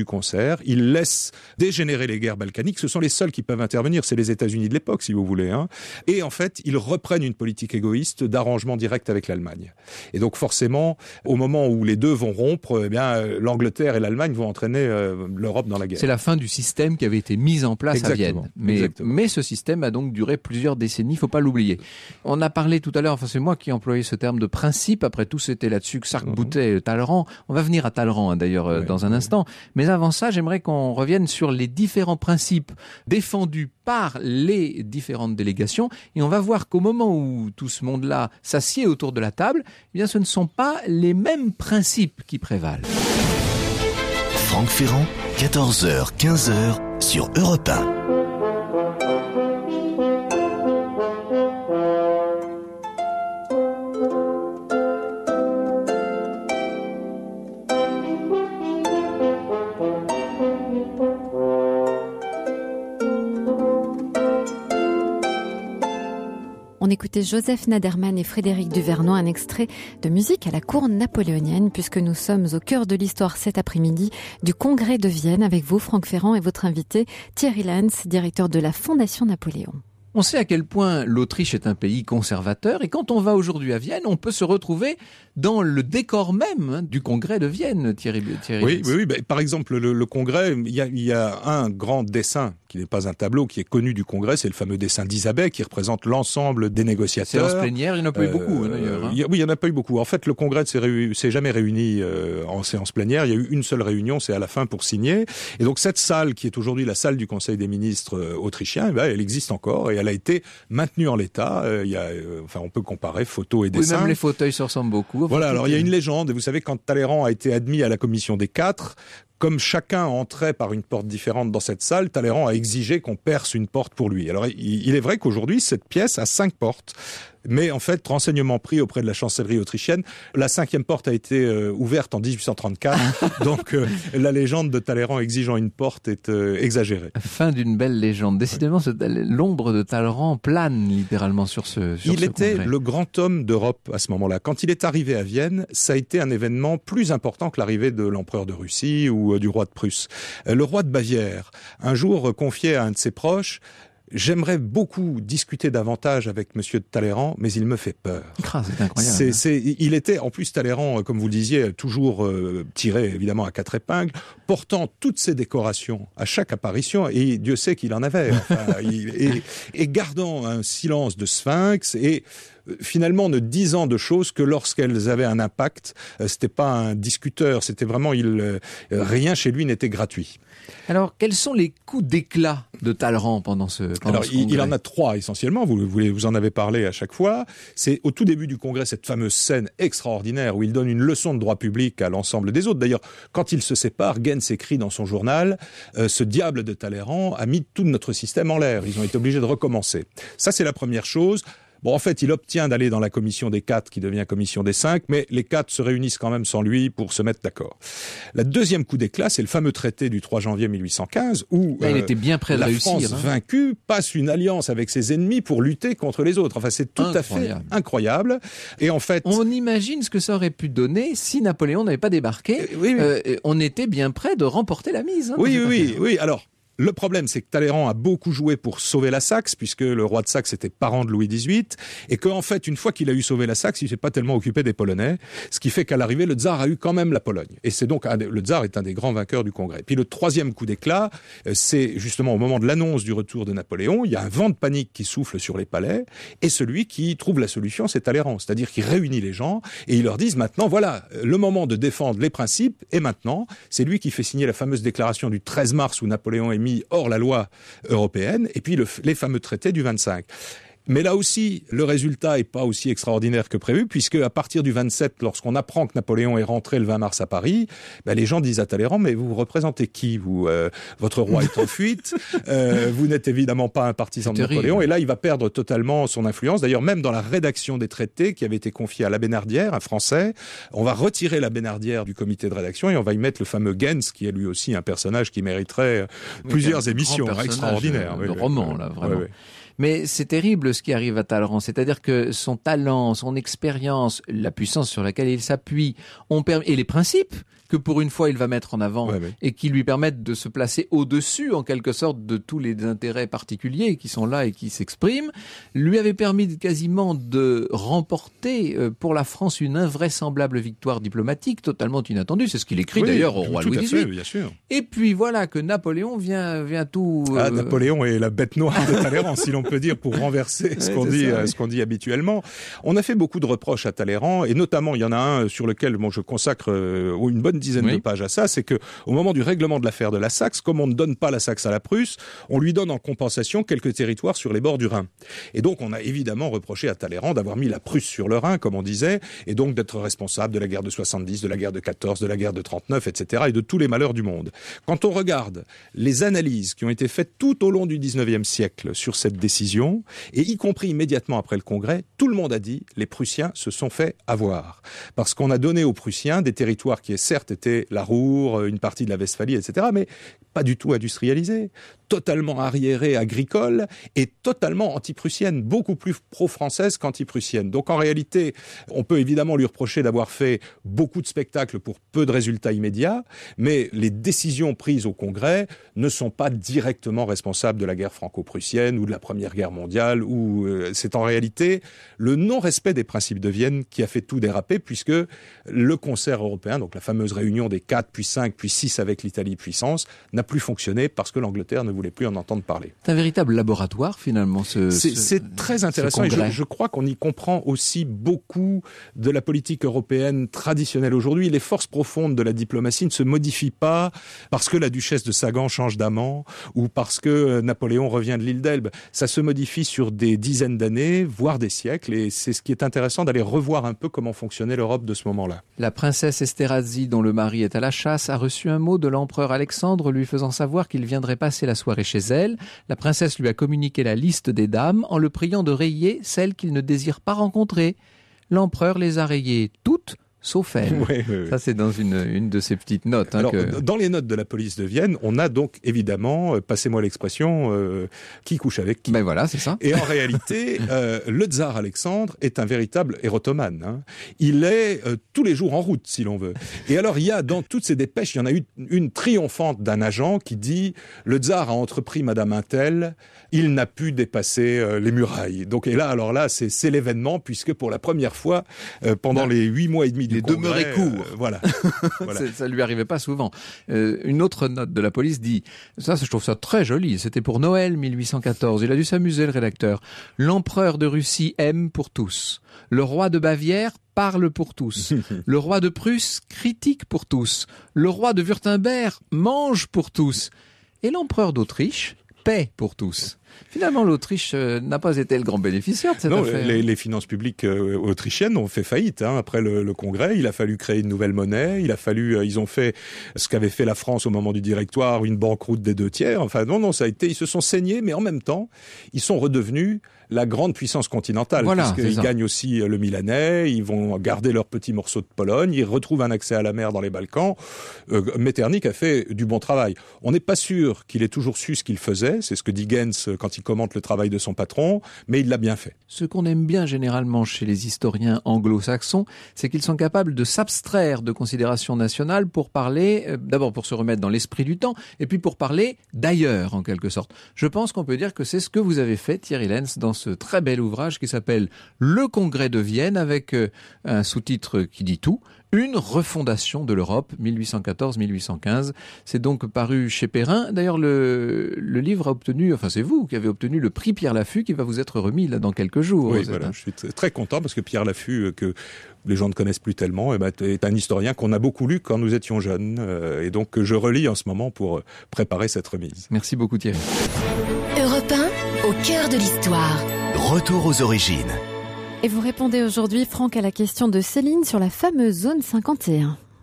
guerre. Il laisse dégénérer les guerres balkaniques. Ce sont les seuls qui peuvent intervenir. C'est les États-Unis de l'époque, si vous voulez. Hein. Et en fait, ils reprennent une politique égoïste d'arrangement direct avec l'Allemagne. Et donc forcément, au moment où les deux vont rompre, eh bien, l'Angleterre et l'Allemagne vont entraîner euh, l'Europe dans la guerre. C'est la fin du système qui avait été mis en place Exactement. à Vienne. Mais, Exactement. mais ce système a donc duré plusieurs décennies, il ne faut pas l'oublier. On a parlé tout à l'heure, enfin c'est moi qui ai employé ce terme de principe, après tout c'était là-dessus que s'arc-boutait mmh. Talleyrand. On va venir à Talleyrand hein, d'ailleurs ouais, dans un ouais. instant. Mais avant ça, j'aimerais qu'on revienne sur les différents principes défendus par les différentes délégations. Et on va voir qu'au moment où tout ce monde-là s'assied autour de la table, eh bien ce ne sont pas les mêmes principes qui prévalent. Franck Ferrand, quatorze heures quinze heures sur Europe un. On écoutait Joseph Naderman et Frédéric Duvernois, un extrait de musique à la cour napoléonienne, puisque nous sommes au cœur de l'histoire cet après-midi du Congrès de Vienne avec vous, Franck Ferrand, et votre invité Thierry Lantz, directeur de la Fondation Napoléon. On sait à quel point l'Autriche est un pays conservateur et quand on va aujourd'hui à Vienne, on peut se retrouver dans le décor même hein, du congrès de Vienne, Thierry. Thierry oui, oui, oui. Bah, par exemple, le, le congrès, il y a, il y a un grand dessin qui n'est pas un tableau, qui est connu du congrès, c'est le fameux dessin d'Isabelle qui représente l'ensemble des négociateurs. Séance plénière, il n'y en a pas eu beaucoup hein, d'ailleurs. Hein. Il y a, oui, il n'y en a pas eu beaucoup. En fait, le congrès ne s'est, réu- s'est jamais réuni euh, en séance plénière. Il y a eu une seule réunion, c'est à la fin pour signer. Et donc cette salle, qui est aujourd'hui la salle du Conseil des ministres euh, autrichien, eh ben, elle existe encore et elle a été maintenue en l'état. Euh, il y a, euh, enfin, on peut comparer photos et dessins. Oui, même les fauteuils se ressemblent beaucoup. Enfin, voilà. Alors il y a une légende. Vous savez, quand Talleyrand a été admis à la commission des quatre, comme chacun entrait par une porte différente dans cette salle, Talleyrand a exigé qu'on perce une porte pour lui. Alors, il est vrai qu'aujourd'hui, cette pièce a cinq portes. Mais en fait, renseignement pris auprès de la chancellerie autrichienne, la cinquième porte a été euh, ouverte en dix-huit cent trente-quatre. Donc, euh, la légende de Talleyrand exigeant une porte est euh, exagérée. Fin d'une belle légende. Décidément, ouais. L'ombre de Talleyrand plane littéralement sur ce sur Il ce était congrès. Le grand homme d'Europe à ce moment-là. Quand il est arrivé à Vienne, ça a été un événement plus important que l'arrivée de l'empereur de Russie ou euh, du roi de Prusse. Euh, le roi de Bavière, un jour, euh, confiait à un de ses proches: j'aimerais beaucoup discuter davantage avec Monsieur de Talleyrand, mais il me fait peur. Ah, c'est incroyable. C'est, hein. c'est, il était, en plus, Talleyrand, comme vous le disiez, toujours euh, tiré, évidemment, à quatre épingles, portant toutes ses décorations à chaque apparition, et Dieu sait qu'il en avait. Enfin, il, et, et gardant un silence de sphinx, et finalement ne disant de choses que lorsqu'elles avaient un impact. Euh, c'était pas un discuteur, c'était vraiment, il, euh, rien chez lui n'était gratuit. Alors, quels sont les coups d'éclat de Talleyrand pendant ce pendant Alors, ce il, congrès il en a trois essentiellement, vous, vous, vous en avez parlé à chaque fois. C'est au tout début du congrès, cette fameuse scène extraordinaire où il donne une leçon de droit public à l'ensemble des autres. D'ailleurs, quand ils se séparent, Gens écrit dans son journal euh, « Ce diable de Talleyrand a mis tout notre système en l'air. Ils ont été obligés de recommencer. » Ça, c'est la première chose. Bon, en fait, il obtient d'aller dans la commission des quatre, qui devient commission des cinq, mais les quatre se réunissent quand même sans lui pour se mettre d'accord. La deuxième coup d'éclat, c'est le fameux traité du trois janvier mille huit cent quinze, où Là, il euh, était bien près de la réussir, France, hein. vaincue, passe une alliance avec ses ennemis pour lutter contre les autres. Enfin, c'est tout Incroyable. à fait incroyable. Et en fait, on imagine ce que ça aurait pu donner si Napoléon n'avait pas débarqué. Euh, oui, oui. Euh, on était bien près de remporter la mise. Hein, oui, oui, oui, oui. Alors. Le problème, c'est que Talleyrand a beaucoup joué pour sauver la Saxe, puisque le roi de Saxe était parent de Louis dix-huit, et qu'en fait, une fois qu'il a eu sauvé la Saxe, il s'est pas tellement occupé des Polonais, ce qui fait qu'à l'arrivée, le tsar a eu quand même la Pologne. Et c'est donc, un des, le tsar est un des grands vainqueurs du Congrès. Puis le troisième coup d'éclat, c'est justement au moment de l'annonce du retour de Napoléon, il y a un vent de panique qui souffle sur les palais, et celui qui trouve la solution, c'est Talleyrand. C'est-à-dire qu'il réunit les gens, et il leur dit maintenant, voilà, le moment de défendre les principes est maintenant. C'est lui qui fait signer la fameuse déclaration du treize mars où Napoléon est mis hors la loi européenne, et puis le, les fameux traités du vingt-cinq. Mais là aussi, le résultat est pas aussi extraordinaire que prévu, puisque à partir du vingt-sept, lorsqu'on apprend que Napoléon est rentré le vingt mars à Paris, ben les gens disent à Talleyrand: mais vous représentez qui, vous euh, votre roi est en fuite, euh, vous n'êtes évidemment pas un partisan de Napoléon, et là il va perdre totalement son influence. D'ailleurs, même dans la rédaction des traités qui avait été confiée à la Bénardière, un Français, on va retirer la Bénardière du comité de rédaction et on va y mettre le fameux Gens, qui est lui aussi un personnage qui mériterait plusieurs émissions extraordinaires. De oui, roman, oui, là, vraiment. Oui, oui. Mais c'est terrible ce qui arrive à Talleyrand, c'est-à-dire que son talent, son expérience, la puissance sur laquelle il s'appuie, ont permis, et les principes que pour une fois il va mettre en avant ouais, ouais. et qui lui permettent de se placer au-dessus en quelque sorte de tous les intérêts particuliers qui sont là et qui s'expriment, lui avait permis quasiment de remporter pour la France une invraisemblable victoire diplomatique totalement inattendue. C'est ce qu'il écrit oui, d'ailleurs au roi Louis dix-huit. Bien sûr. Et puis voilà que Napoléon vient, vient tout... Euh... Ah, Napoléon est la bête noire de Talleyrand, si l'on peut dire, pour renverser ce, ouais, qu'on dit, ça, oui. ce qu'on dit habituellement. On a fait beaucoup de reproches à Talleyrand, et notamment il y en a un sur lequel bon, je consacre euh, une bonne dizaine oui. de pages à ça, c'est que au moment du règlement de l'affaire de la Saxe, comme on ne donne pas la Saxe à la Prusse, on lui donne en compensation quelques territoires sur les bords du Rhin. Et donc on a évidemment reproché à Talleyrand d'avoir mis la Prusse sur le Rhin, comme on disait, et donc d'être responsable de la guerre de soixante-dix, de la guerre de quatorze, de la guerre de trente-neuf, et cetera, et de tous les malheurs du monde. Quand on regarde les analyses qui ont été faites tout au long du dix-neuvième siècle sur cette décision, et y compris immédiatement après le Congrès, tout le monde a dit les Prussiens se sont fait avoir. Parce qu'on a donné aux Prussiens des territoires qui, certes, étaient la Ruhr, une partie de la Westphalie, et cetera, mais pas du tout industrialisés, totalement arriérées agricoles et totalement anti-prussiennes, beaucoup plus pro-françaises qu'anti-prussiennes. Donc en réalité, on peut évidemment lui reprocher d'avoir fait beaucoup de spectacles pour peu de résultats immédiats, mais les décisions prises au Congrès ne sont pas directement responsables de la guerre franco-prussienne ou de la Première Guerre mondiale, ou euh, c'est en réalité le non-respect des principes de Vienne qui a fait tout déraper, puisque le concert européen, donc la fameuse réunion des quatre, puis cinq, puis six avec l'Italie puissance, n'a plus fonctionné parce que l'Angleterre ne voulait plus en entendre parler. C'est un véritable laboratoire finalement. Ce, c'est, ce, c'est très intéressant et je, je crois qu'on y comprend aussi beaucoup de la politique européenne traditionnelle aujourd'hui. Les forces profondes de la diplomatie ne se modifient pas parce que la duchesse de Sagan change d'amant ou parce que Napoléon revient de l'île d'Elbe. Ça se modifie sur des dizaines d'années, voire des siècles, et c'est ce qui est intéressant d'aller revoir un peu comment fonctionnait l'Europe de ce moment-là. La princesse Esterhazy, dont le mari est à la chasse, a reçu un mot de l'empereur Alexandre lui faisant savoir qu'il viendrait passer la soirée chez elle. La princesse lui a communiqué la liste des dames en le priant de rayer celles qu'il ne désire pas rencontrer. L'empereur les a rayées toutes, sauf elle. Oui, oui, oui. Ça, c'est dans une, une de ces petites notes. Hein, Alors, que... dans les notes de la police de Vienne, on a donc évidemment, euh, passez-moi l'expression, euh, qui couche avec qui. Ben voilà, c'est ça. Et en réalité, euh, le tsar Alexandre est un véritable érotomane. Hein. Il est euh, tous les jours en route, si l'on veut. Et alors, il y a dans toutes ces dépêches, il y en a eu une triomphante d'un agent qui dit « Le tsar a entrepris Madame Untel, il n'a pu dépasser euh, les murailles. » Donc, et là, alors là, c'est, c'est l'événement, puisque pour la première fois, euh, pendant ben, les huit mois et demi du Congrès, demeurait court. Euh, voilà. voilà. Ça lui arrivait pas souvent. Euh, une autre note de la police dit, ça, je trouve ça très joli, c'était pour Noël mille huit cent quatorze, il a dû s'amuser le rédacteur. L'empereur de Russie aime pour tous. Le roi de Bavière parle pour tous. Le roi de Prusse critique pour tous. Le roi de Wurtemberg mange pour tous. Et l'empereur d'Autriche paie pour tous. Finalement, l'Autriche euh, n'a pas été le grand bénéficiaire de cette non, affaire. Les, les finances publiques euh, autrichiennes ont fait faillite hein, après le, le Congrès. Il a fallu créer une nouvelle monnaie. Il a fallu, euh, ils ont fait ce qu'avait fait la France au moment du Directoire, une banqueroute des deux tiers. Enfin, non, non, ça a été. Ils se sont saignés, mais en même temps, ils sont redevenus la grande puissance continentale, voilà, puisqu'ils gagnent aussi le Milanais, ils vont garder leur petit morceau de Pologne, ils retrouvent un accès à la mer dans les Balkans. Euh, Metternich a fait du bon travail. On n'est pas sûr qu'il ait toujours su ce qu'il faisait, c'est ce que dit Gens quand il commente le travail de son patron, mais il l'a bien fait. Ce qu'on aime bien généralement chez les historiens anglo-saxons, c'est qu'ils sont capables de s'abstraire de considérations nationales pour parler, euh, d'abord pour se remettre dans l'esprit du temps, et puis pour parler d'ailleurs, en quelque sorte. Je pense qu'on peut dire que c'est ce que vous avez fait, Thierry Lenz, dans ce très bel ouvrage qui s'appelle « Le Congrès de Vienne » avec euh, un sous-titre qui dit tout, « Une refondation de l'Europe, mille huit cent quatorze à mille huit cent quinze ». C'est donc paru chez Perrin. D'ailleurs, le, le livre a obtenu, enfin c'est vous qui avez obtenu le prix Pierre Laffut qui va vous être remis là dans quelques jours. Oui, voilà, je suis t- très content parce que Pierre Laffut, que les gens ne connaissent plus tellement, eh ben, est un historien qu'on a beaucoup lu quand nous étions jeunes euh, et donc que je relis en ce moment pour préparer cette remise. Merci beaucoup Thierry. Europe un, au cœur de l'histoire. Retour aux origines. Et vous répondez aujourd'hui, Franck, à la question de Céline sur la fameuse zone cinquante et un.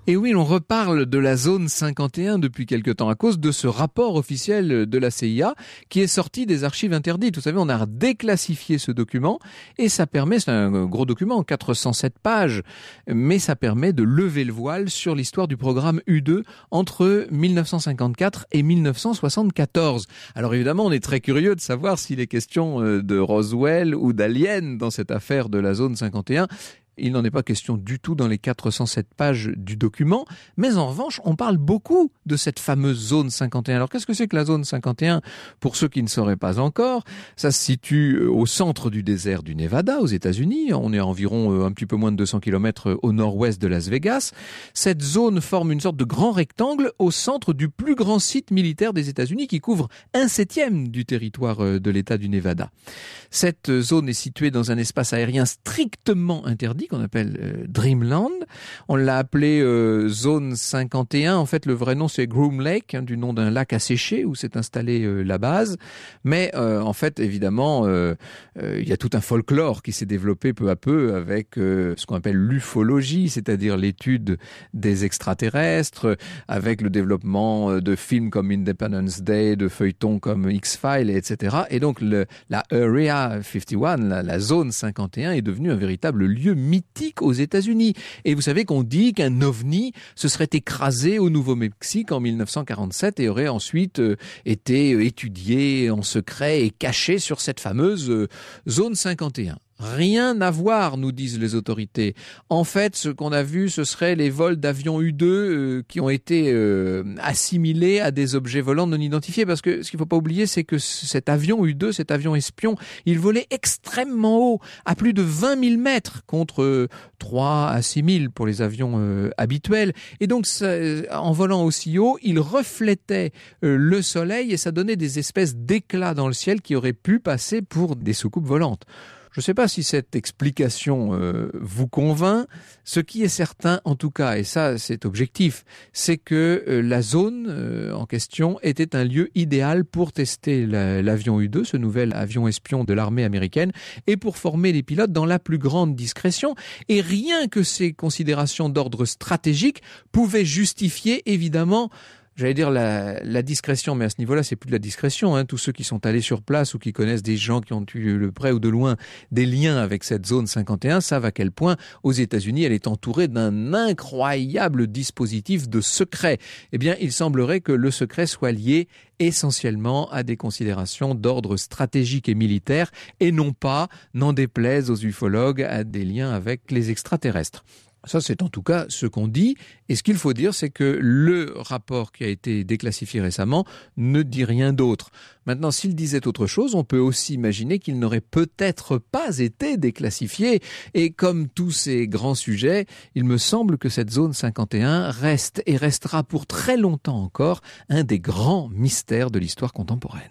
Et oui, on reparle de la zone cinquante et un depuis quelque temps à cause de ce rapport officiel de la C I A qui est sorti des archives interdites. Vous savez, on a déclassifié ce document et ça permet, c'est un gros document, quatre cent sept pages, mais ça permet de lever le voile sur l'histoire du programme U deux entre mille neuf cent cinquante-quatre et mille neuf cent soixante-quatorze. Alors évidemment, on est très curieux de savoir s'il est question de Roswell ou d'aliens dans cette affaire de la zone cinquante et un. Il n'en est pas question du tout dans les quatre cent sept pages du document, mais en revanche, on parle beaucoup de cette fameuse zone cinquante et un. Alors qu'est-ce que c'est que la zone cinquante et un? Pour ceux qui ne sauraient pas encore, ça se situe au centre du désert du Nevada, aux États-Unis. On est à environ un petit peu moins de deux cents kilomètres au nord-ouest de Las Vegas. Cette zone forme une sorte de grand rectangle au centre du plus grand site militaire des États-Unis qui couvre un septième du territoire de l'État du Nevada. Cette zone est située dans un espace aérien strictement interdit qu'on appelle euh, Dreamland. On l'a appelé euh, zone cinquante et un. En fait, le vrai nom, c'est Groom Lake, hein, du nom d'un lac asséché où s'est installée euh, la base. Mais euh, en fait, évidemment, euh, euh, il y a tout un folklore qui s'est développé peu à peu avec euh, ce qu'on appelle l'ufologie, c'est-à-dire l'étude des extraterrestres, avec le développement de films comme Independence Day, de feuilletons comme X-Files, et cetera. Et donc, le, la Area cinquante et un, la, la zone cinquante et un, est devenue un véritable lieu mythique aux États-Unis. Et vous savez qu'on dit qu'un ovni se serait écrasé au Nouveau-Mexique en mille neuf cent quarante-sept et aurait ensuite euh, été étudié en secret et caché sur cette fameuse euh, zone cinquante et un. Rien à voir, nous disent les autorités. En fait, ce qu'on a vu, ce serait les vols d'avions U deux euh, qui ont été euh, assimilés à des objets volants non identifiés. Parce que ce qu'il ne faut pas oublier, c'est que cet avion U deux, cet avion espion, il volait extrêmement haut, à plus de vingt mille mètres, contre euh, trois à six mille pour les avions euh, habituels. Et donc, ça, en volant aussi haut, il reflétait euh, le soleil et ça donnait des espèces d'éclats dans le ciel qui auraient pu passer pour des soucoupes volantes. Je ne sais pas si cette explication euh, vous convainc. Ce qui est certain, en tout cas, et ça c'est objectif, c'est que euh, la zone euh, en question était un lieu idéal pour tester la, l'avion U deux, ce nouvel avion espion de l'armée américaine, et pour former les pilotes dans la plus grande discrétion. Et rien que ces considérations d'ordre stratégique pouvaient justifier, évidemment, j'allais dire la, la discrétion, mais à ce niveau-là, c'est plus de la discrétion. Hein. Tous ceux qui sont allés sur place ou qui connaissent des gens qui ont eu de près ou de loin des liens avec cette zone cinquante et un savent à quel point, aux États-Unis, elle est entourée d'un incroyable dispositif de secret. Eh bien, il semblerait que le secret soit lié essentiellement à des considérations d'ordre stratégique et militaire et non pas, n'en déplaise aux ufologues, à des liens avec les extraterrestres. Ça, c'est en tout cas ce qu'on dit. Et ce qu'il faut dire, c'est que le rapport qui a été déclassifié récemment ne dit rien d'autre. Maintenant, s'il disait autre chose, on peut aussi imaginer qu'il n'aurait peut-être pas été déclassifié. Et comme tous ces grands sujets, il me semble que cette zone cinquante et un reste et restera pour très longtemps encore un des grands mystères de l'histoire contemporaine.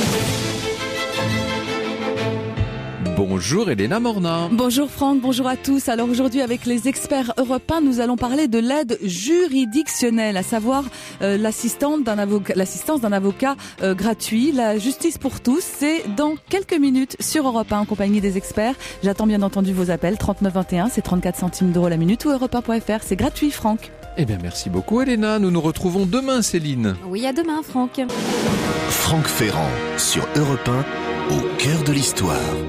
Bonjour Elena Morna. Bonjour Franck, bonjour à tous. Alors aujourd'hui avec les experts européens, nous allons parler de l'aide juridictionnelle, à savoir euh, l'assistante d'un avocat, l'assistance d'un avocat euh, gratuit. La justice pour tous, c'est dans quelques minutes sur Europe un en compagnie des experts. J'attends bien entendu vos appels, trente-neuf vingt et un, c'est trente-quatre centimes d'euros la minute, ou europe un point f r, c'est gratuit Franck. Eh bien merci beaucoup Elena, nous nous retrouvons demain Céline. Oui, à demain Franck. Franck Ferrand sur Europe un, au cœur de l'histoire.